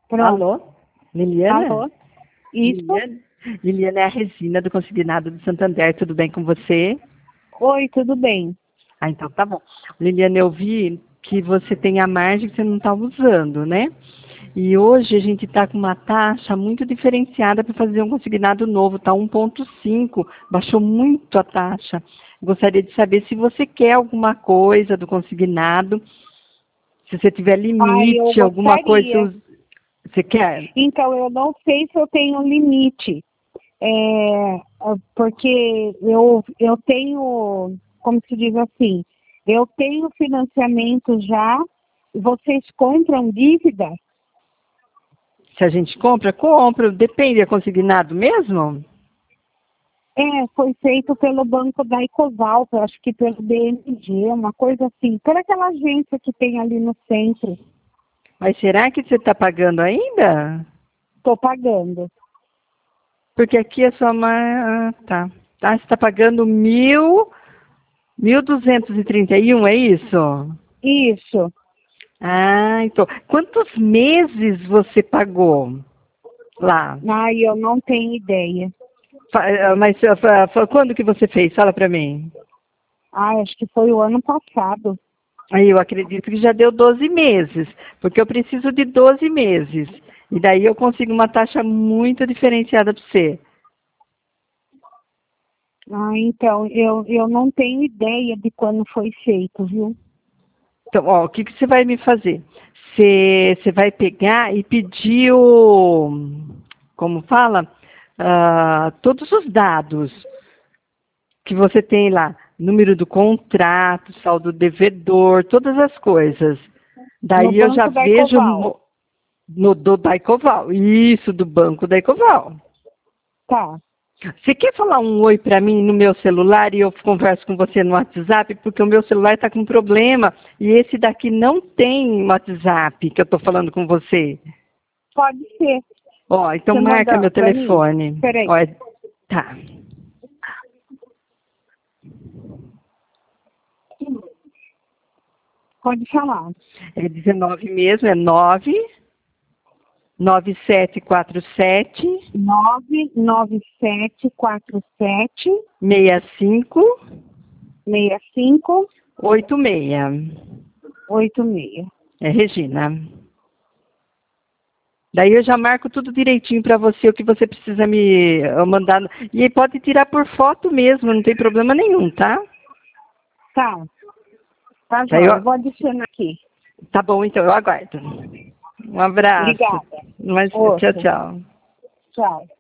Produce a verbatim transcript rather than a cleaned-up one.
Pronto. Alô? Liliana? Alô? Isso? Liliana? Liliana é a Regina do Consignado do Santander. Tudo bem com você? Oi, tudo bem? Ah, então tá bom. Liliana, eu vi que você tem a margem que você não está usando, né? E hoje a gente está com uma taxa muito diferenciada para fazer um consignado novo, está um ponto cinco, baixou muito a taxa. Gostaria de saber se você quer alguma coisa do consignado, se você tiver Ah, eu limite, alguma gostaria. coisa, você quer? Então, eu não sei se eu tenho limite. É, porque eu, eu tenho, como se diz assim, eu tenho financiamento já, vocês compram dívida? Se a gente compra, compra, depende, é consignado mesmo? É, foi feito pelo banco da Ecoval, eu acho que pelo B M G, uma coisa assim, por aquela agência que tem ali no centro. Mas será que você está pagando ainda? Estou pagando. Porque aqui é só uma... Ah, tá. Tá, você está pagando mil... mil duzentos e trinta e um, é isso? Isso. Ah, então. Quantos meses você pagou lá? Ai, eu não tenho ideia. Fa- Mas fa- fa- quando que você fez? Fala para mim. Ai, acho que foi o ano passado. Aí eu acredito que já deu doze meses, porque eu preciso de doze meses. E daí eu consigo uma taxa muito diferenciada para você. Ah, então, eu, eu não tenho ideia de quando foi feito, viu? Então, ó, o que, que você vai me fazer? Você, você vai pegar e pedir o, como fala, ah, todos os dados que você tem lá, número do contrato, saldo devedor, todas as coisas. No Daí eu já banco da vejo Ecoval. mo- no do Daicoval, isso, do banco Daicoval. Tá. Você quer falar um oi para mim no meu celular e eu converso com você no WhatsApp? Porque o meu celular está com problema e esse daqui não tem WhatsApp que eu estou falando com você. Pode ser. Ó, então Você marca manda meu pra mim? telefone. Peraí. Ó, é- tá. Pode falar. É dezenove mesmo, é nove nove sete quatro sete nove nove sete quatro sete seis cinco seis cinco oito seis. oito seis. É Regina. Daí eu já marco tudo direitinho para você, o que você precisa me eh, mandar. E aí pode tirar por foto mesmo, não tem problema nenhum, tá? Tá. Tá, Daí joia. eu, Eu vou adicionar aqui. tá bom, então eu aguardo. Um abraço. Obrigada. Mas, tchau, Ouça. tchau. Tchau.